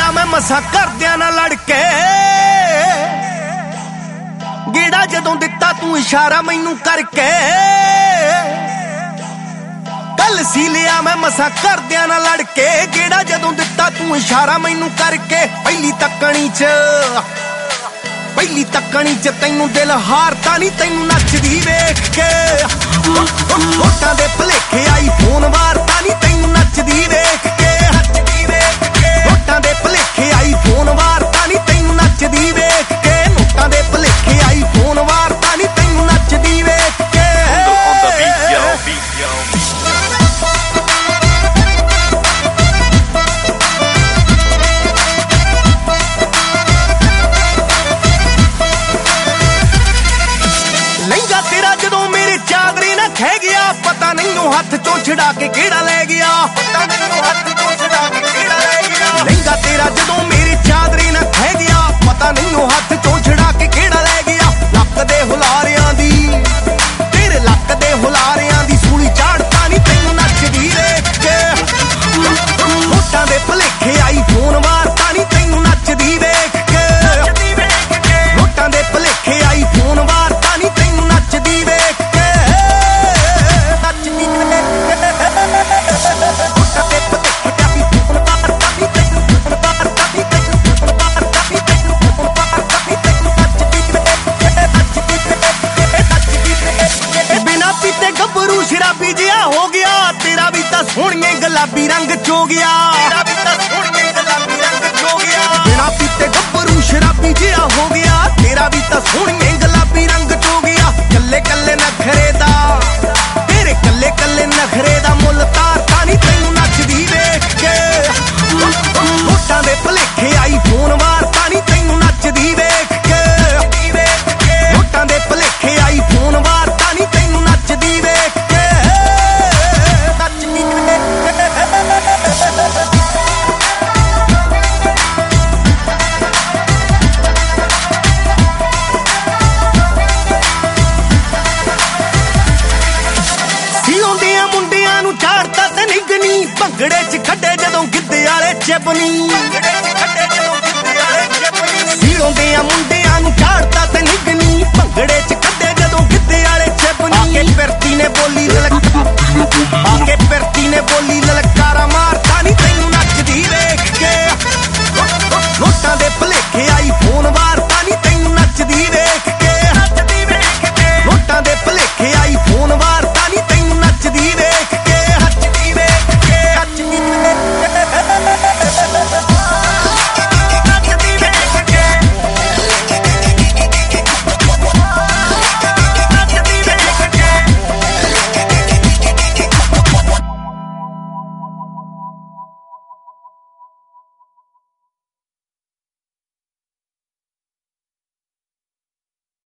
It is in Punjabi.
ਲਿਆ ਮੈਂ ਮਸਾਂ ਘਰਦਿਆਂ ਨਾਲ ਲੜ ਕੇ, ਗੇੜਾ ਜਦੋਂ ਦਿੱਤਾ ਤੂੰ ਇਸ਼ਾਰਾ ਮੈਨੂੰ ਕਰਕੇ। ਕੱਲ ਸੀ ਲਿਆ ਮੈਂ ਮਸਾਂ ਘਰਦਿਆਂ ਨਾਲ ਲੜ ਕੇ, ਗੇੜਾ ਜਦੋਂ ਦਿੱਤਾ ਤੂੰ ਇਸ਼ਾਰਾ ਮੈਨੂੰ ਕਰਕੇ। ਪਹਿਲੀ ਤੱਕਣੀ ਚ ਤੈਨੂੰ ਦਿਲ ਹਾਰਤਾ ਨਹੀਂ, ਤੈਨੂੰ ਨੱਚਦੀ ਵੇਖ ਕੇ। ਹੋਟਾਂ ਦੇ ਭਲੇਖੇ ਆਈ ਫੋਨ ਵਾਰਤਾ ਨਹੀਂ, ਤੈਨੂੰ ਨੱਚਦੀ ਵੇਖ ਕੇ। ਹੋਟਾਂ ਦੇ ਭਲੇਖੇ ਆਈ ਫੋਨ ਵਾਰਤਾ ਨਹੀਂ, ਤੈਨੂੰ ਨੱਚਦੀ ਵੇਖ ਕੇ। ਨੋਟਾਂ ਦੇ ਭਲੇਖੇ ਆਈ ਫੋਨ ਵਾਰਤਾ ਨਹੀਂ, ਤੈਨੂੰ ਨੱਚਦੀ ਵੇਖ ਕੇ। ਲਹਿੰਗਾ ਤੇਰਾ ਜਦੋਂ ਮੇਰੇ ਚਾਦਰੇ ਨਾ ਖਹਿ ਗਿਆ, ਪਤਾ ਨਹੀਂ ਹੱਥ ਚੋਂ ਛਡਾ ਕੇ ਕਿਹੜਾ ਲੈ ਗਿਆ। ਲਹਿੰਗਾ ਤੇਰਾ ਜਦੋਂ ਮੇਰੇ ਚਾਦਰੇ ਨਾ ਖਹਿ ਗਿਆ, ਪਤਾ ਨਹੀਂ ਹੱਥ ਚੋਂ ਛਡਾ ਕੇ ਕਿਹੜਾ ਲੈ ਗਿਆ। ਲੱਕ ਦੇ ਹੁਲਾਰਿਆਂ ਦੀ, ਤੇਰੇ ਲੱਕ ਦੇ ਹੁਲਾਰਿਆਂ ਦੀ ਸੂਲੀ ਝਾੜਤਾ ਨਹੀਂ, ਤੈਨੂੰ ਨੱਚਦੀ ਵੇਖ ਕੇ। ਹੋਟਾਂ ਦੇ ਭਲੇਖੇ ਆਈ ਫੋਨ ਵਾਰਤਾ ਨਹੀਂ, ਤੈਨੂੰ ਨੱਚਦੀ ਵੇਖ ਕੇ। ਹੋਟਾਂ ਦੇ ਭਲੇਖੇ ਆਈ ਫੋਨ ਵਾਰਤਾ ਨਹੀਂ, ਤੈਨੂੰ ਨੱਚਦੀ ਵੇਖ ਕੇ। ਬਿਨਾ ਪੀਤੇ ਗੱਭਰੂ ਸ਼ਰਾਬੀ ਜਿਹਾ ਹੋ ਗਿਆ, ਤੇਰਾ ਵੀ ਤਾਂ ਸੋਹਣੀਏ ਗੁਲਾਬੀ ਰੰਗ ਚੋ ਗਿਆ। ਬਿਨਾ ਪੀਤੇ ਗੱਭਰੂ ਸ਼ਰਾਬੀ ਜਿਹਾ ਹੋ ਗਿਆ, ਤੇਰਾ ਵੀ ਤਾਂ ਸੋਹਣੀਏ ਗੁਲਾਬੀ ਰੰਗ ਚੋ ਗਿਆ। ਕੱਲੇ ਕੱਲੇ ਨਖਰੇ ਦਾ, ਤੇਰੇ ਕੱਲੇ ਕੱਲੇ ਨਖਰੇ ਦਾ ਮੁੱਲ ਤਾਰਤਾ ਨਹੀਂ, ਤੈਨੂੰ ਨੱਚਦੀ ਵੇਖ ਕੇ। ਹੋਟਾਂ ਦੇ ਭਲੇਖੇ ਆਈ ਫੋਨ ਵਾਰਤਾ ਨਹੀਂ, ਤੈਨੂੰ ਨੱਚਦੀ ਵੇਖ ਕੇ। ਹੋਟਾਂ ਦੇ ਭਲੇਖੇ ਆਈ ਫੋਨ ਵਾਰਤਾ ਨਹੀਂ, ਤੈਨੂੰ ਨੱਚਦੀ ਵੇਖ ਕੇ। ਸਿਉਂਦਿਆਂ ਮੁੰਡਿਆਂ ਨੂੰ ਝਾੜਤਾ ਤੇ ਨਿਗਣੀ, ਭੰਗੜੇ ਚ ਖੱਡੇ ਜਦੋਂ ਗਿੱਧੇ ਵਾਲੇ ਚਿਪਨੀ।